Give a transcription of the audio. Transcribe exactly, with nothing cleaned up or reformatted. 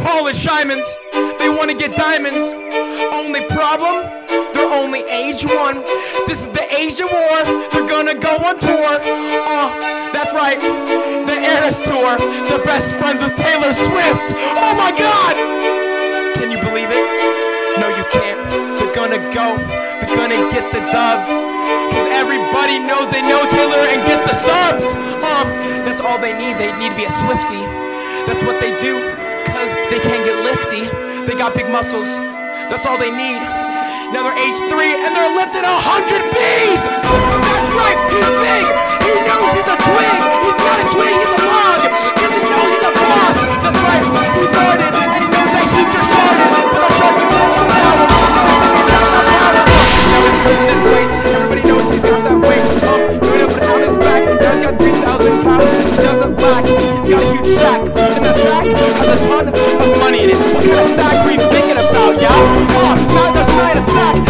Paul and Shimons, they wanna get diamonds. Only problem, they're only age one. This is the Asia War, they're gonna go on tour. Uh, that's right, the Eras Tour. They're best friends with Taylor Swift. Oh my God! Can you believe it? No, you can't. They're gonna go, they're gonna get the dubs. Cause everybody knows they know Taylor and get the subs. Um, that's all they need, they need to be a Swiftie. That's what they do, cause they can't get lifty. They got big muscles, that's all they need. Now they're age three and they're lifting a hundred B's! That's right, he's big! He knows he's a twig! He's not a twig, he's a log! Cause he knows he's a boss! That's right, he farted and he knows that he just farted! But I'll show you what you know! Now he's lifting weights, everybody knows he's got that weight. Um, going up and out his back, now he's got three thousand pounds and he doesn't lack. He's got a huge sack, and the sack has a ton of money in it. What kind of sack were you thinking about, y'all? Oh, not the side of sack.